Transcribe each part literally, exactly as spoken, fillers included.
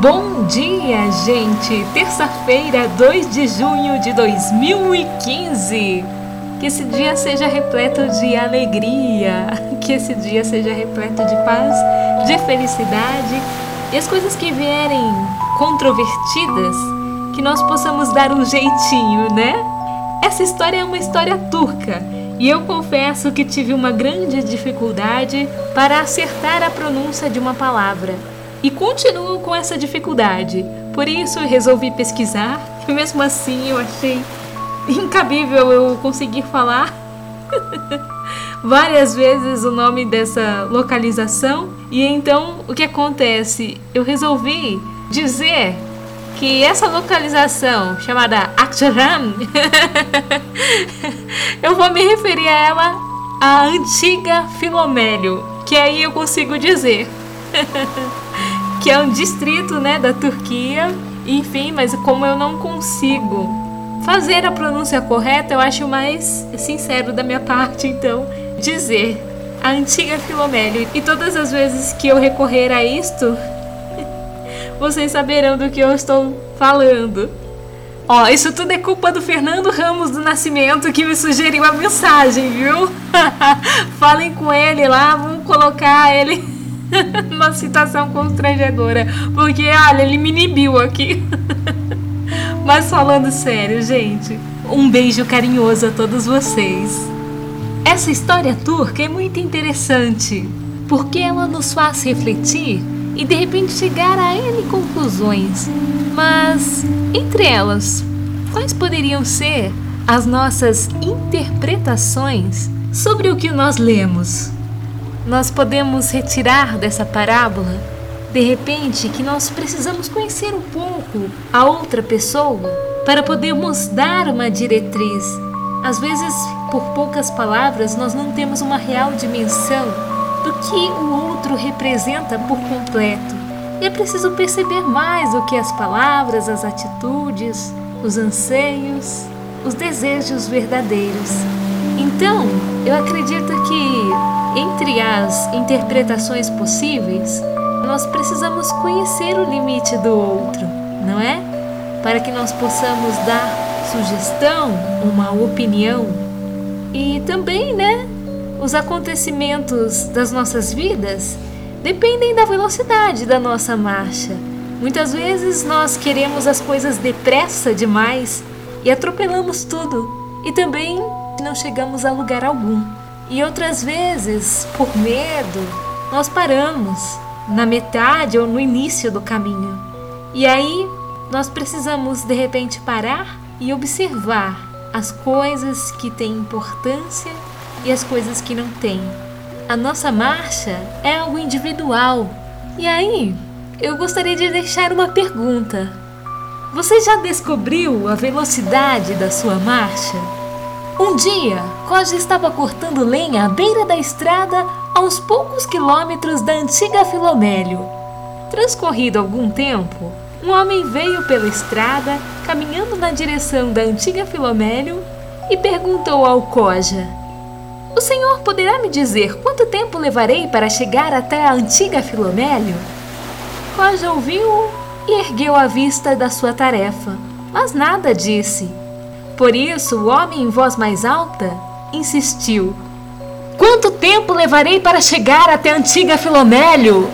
Bom dia, gente! Terça-feira, dois de junho de dois mil e quinze. Que esse dia seja repleto de alegria, que esse dia seja repleto de paz, de felicidade e as coisas que vierem controvertidas, que nós possamos dar um jeitinho, né? Essa história é uma história turca e eu confesso que tive uma grande dificuldade para acertar a pronúncia de uma palavra. E continuo com essa dificuldade. Por isso eu resolvi pesquisar. E mesmo assim eu achei incabível eu conseguir falar várias vezes o nome dessa localização. E então o que acontece? Eu resolvi dizer que essa localização chamada Akçaran eu vou me referir a ela a antiga Filomélio, que aí eu consigo dizer que é um distrito, né, da Turquia, enfim, mas como eu não consigo fazer a pronúncia correta, eu acho mais sincero da minha parte, então, dizer a antiga Filomélio. E todas as vezes que eu recorrer a isto, vocês saberão do que eu estou falando. Ó, isso tudo é culpa do Fernando Ramos do Nascimento, que me sugeriu a mensagem, viu? Falem com ele lá, vamos colocar ele uma situação constrangedora, porque olha, ele me inibiu aqui. Mas falando sério, gente, um beijo carinhoso a todos vocês. Essa história turca é muito interessante, porque ela nos faz refletir e de repente chegar a N conclusões. Mas, entre elas, quais poderiam ser as nossas interpretações sobre o que nós lemos? Nós podemos retirar dessa parábola, de repente, que nós precisamos conhecer um pouco a outra pessoa para podermos dar uma diretriz. Às vezes, por poucas palavras, nós não temos uma real dimensão do que o outro representa por completo. E é preciso perceber mais do que as palavras, as atitudes, os anseios, os desejos verdadeiros. Então, eu acredito que, entre as interpretações possíveis, nós precisamos conhecer o limite do outro, não é? Para que nós possamos dar sugestão, uma opinião. E também, né, os acontecimentos das nossas vidas dependem da velocidade da nossa marcha. Muitas vezes nós queremos as coisas depressa demais e atropelamos tudo. E também não chegamos a lugar algum. E outras vezes, por medo, nós paramos na metade ou no início do caminho. E aí, nós precisamos de repente parar e observar as coisas que têm importância e as coisas que não têm. A nossa marcha é algo individual. E aí, eu gostaria de deixar uma pergunta. Você já descobriu a velocidade da sua marcha? Um dia, Koja estava cortando lenha à beira da estrada a uns poucos quilômetros da antiga Filomélio. Transcorrido algum tempo, um homem veio pela estrada, caminhando na direção da antiga Filomélio, e perguntou ao Koja: "O senhor poderá me dizer quanto tempo levarei para chegar até a antiga Filomélio?" Koja ouviu e ergueu a vista da sua tarefa, mas nada disse. Por isso, o homem, em voz mais alta, insistiu: "Quanto tempo levarei para chegar até a antiga Filomélio?"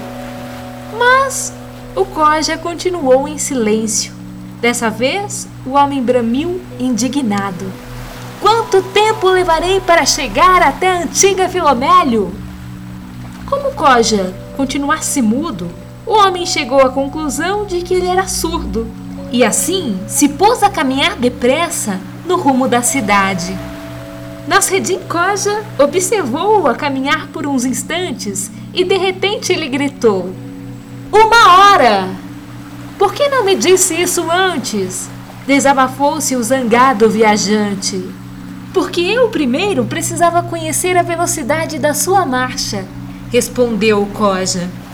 Mas o Koja continuou em silêncio. Dessa vez, o homem bramiu indignado: "Quanto tempo levarei para chegar até a antiga Filomélio?" Como o Koja continuasse mudo, o homem chegou à conclusão de que ele era surdo. E assim, se pôs a caminhar depressa no rumo da cidade. Nasreddin Koja observou-o a caminhar por uns instantes e de repente ele gritou: "Uma hora! Por que não me disse isso antes?" Desabafou-se o zangado viajante. "Porque eu primeiro precisava conhecer a velocidade da sua marcha", respondeu o Koja.